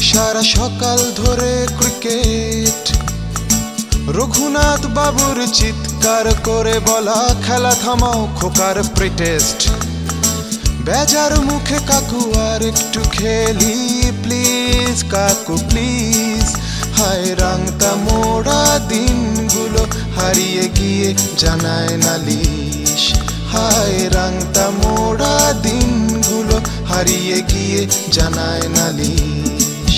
সারা সকাল ধরে ক্রিকেট, রঘুনাথ বাবুর চিৎকার করে বলা খেলা থামাও খোকার প্রিটেস্ট। বেজার মুখে কাকু আর একটু খেলি প্লিজ কাকু প্লিজ। হায় রাংতা মোড়া দিনগুলো হারিয়ে গিয়ে জানায় নালিশ। হায় রাংতা মোড়া দিনগুলো হারিয়ে গিয়ে জানায় নালিশ।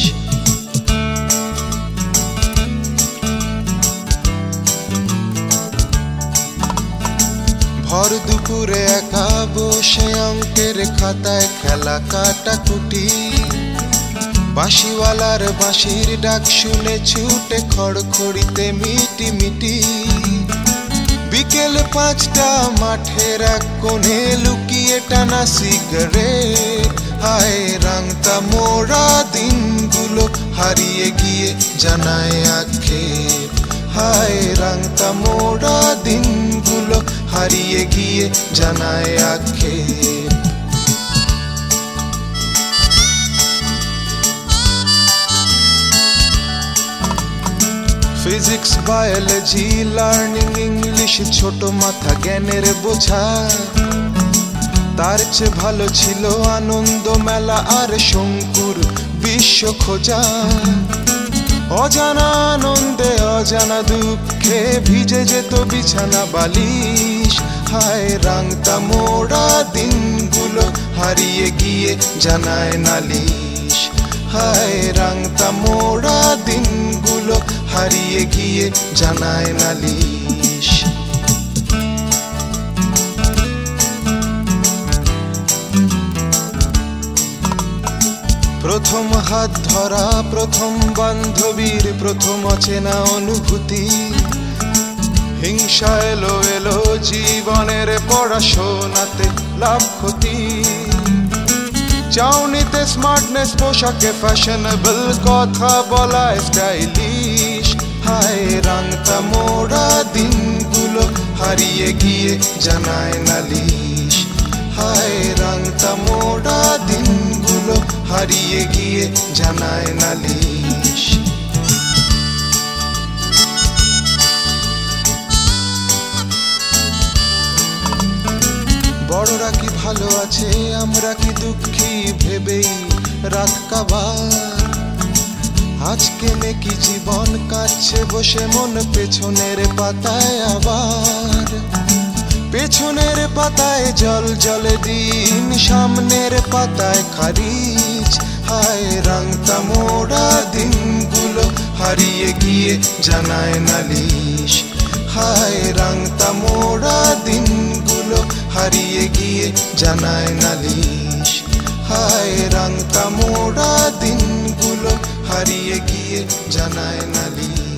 ভর দুপুরে একা বসে অঙ্কের খাতায় খেলা কাটাকুটি, বাঁশিওয়ালার বাঁশির ডাক শুনে ছুটে খড়খড়িতে মিটি মিটি। বিকেল 5টা মাঠের এক কোণে লুকিয়ে টানা সিগারেট। হায় রাংতা মোড়া দিনগুলো হারিয়ে গিয়ে জানায় আক্ষেপ। হায় রাংতা মোড়া দিনগুলো হারিয়ে গিয়ে জানায় আক্ষেপ। ফিজিক্স বায়োলজি লার্নিং ইংলিশ ছোট মাথা জ্ঞানের বোঝা, তার চেয়ে ভালো ছিল আনন্দ মেলা আর শঙ্কুর বিশ্ব খোঁজা। অজানা আনন্দে অজানা দুঃখে ভিজে যেত বিছানা বালিশ। হায় রাংতা মোড়া দিনগুলো হারিয়ে গিয়ে জানায় নালিশ। হায় রাংতা মোড়া দিনগুলো হারিয়ে গিয়ে জানায় নালিশ। প্রথম হাত ধরা, প্রথম বান্ধবীর প্রথম অচেনা অনুভূতি। হিংসা এলো এলো জীবনের পড়াশোনাতে লাভ ক্ষতি। চাউনিতে স্মার্টনেস, পোশাকে ফ্যাশনেবল, কথা বলা স্টাইলিশ। হায় রাংতা মোড়া দিনগুলো হারিয়ে গিয়ে জানায় নালিশ। হায় রাংতা মোড়া দিনগুলো হারিয়ে গিয়ে জানায় নালিশ। বড়রা কি ভালো আছে, আমরা কি দুঃখী ভেবেই রাত কাবার। আজকে নেকি জীবন কাটছে বসে মন পেছনের পাতায় আবার। পেছনের পাতায় জল জলে দিন, সামনের পাতায় খারিজ। হায় রাংতা মোড়া দিনগুলো হারিয়ে গিয়ে জানায় নালিশ। হায় রাংতা মোড়া দিনগুলো হারিয়ে গিয়ে জানায় নালিশ। হায় রাংতা মোড়া দিনগুলো হারিয়ে গিয়ে জানায় নালিশ।